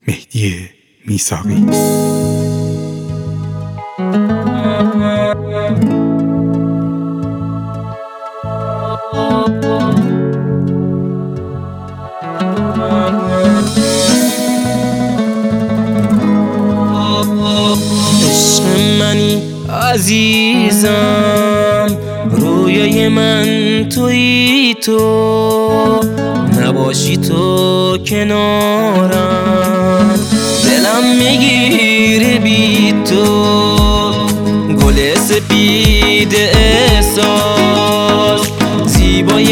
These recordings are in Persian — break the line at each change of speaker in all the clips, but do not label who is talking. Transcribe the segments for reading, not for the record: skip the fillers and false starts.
مهدی میثاقی.
عشق منی عزیزم، رویای من تویی تو، نباشی تو کنارم دلم میگیره بی تو. گل سپید احساس، زیبای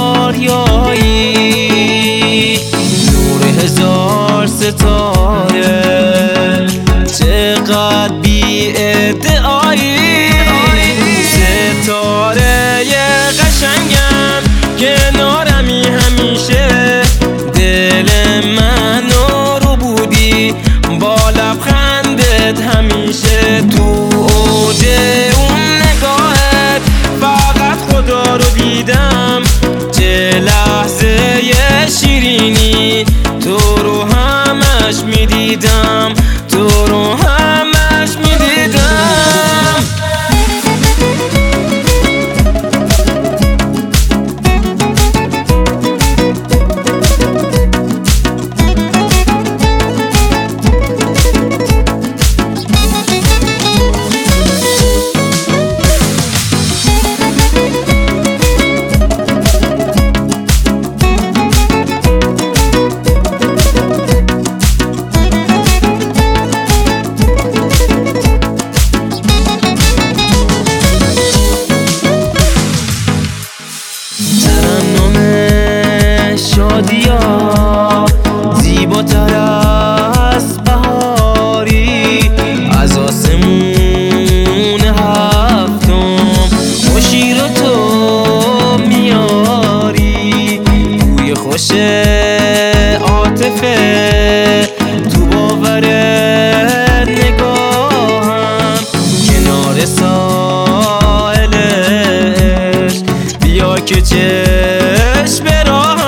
آریایی، نور هزار ستاره، چقدر بی ادعایی. ستاره قشنگم کنارمی همیشه، دل منو رو بودی با لبخندت همیشه. تو اوج اون نگاهت فقط خدا رو دیدم، چه لحظه شیرینی تو رو همش میدیدم، تو رو همش میدیدم. شادیا زیباتر از بهاری، از آسمون هفتم خوشی رو تو میاری. بوی خوش عاطفه تو باور نگاهم، کنار ساحلش بیا که چشم براهم.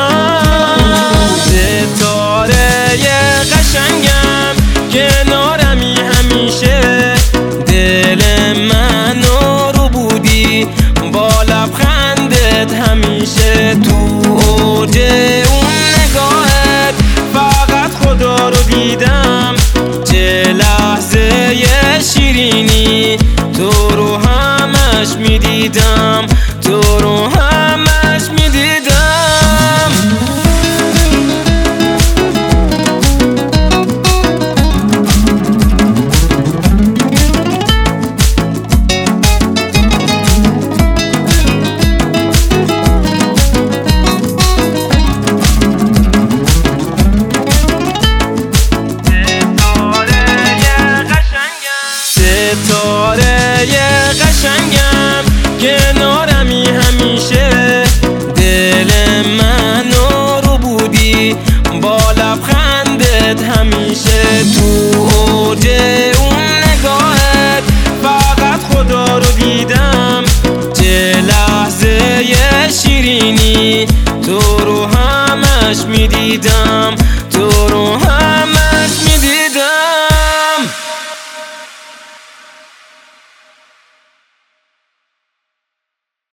قشنگم کنارمی همیشه، دل منو رو بودی با لبخندت همیشه. تو اوج اون نگاهت فقط خدا رو دیدم، چه لحظه شیرینی تو رو همش میدیدم، تو رو همش میدیدم. ستاره قشنگم کنارمی همیشه، دل منو رو بودی با لبخندت همیشه. تو اوج اون نگاهت فقط خدا رو دیدم، چه لحظه شیرینی تو رو همش میدیدم، تو رو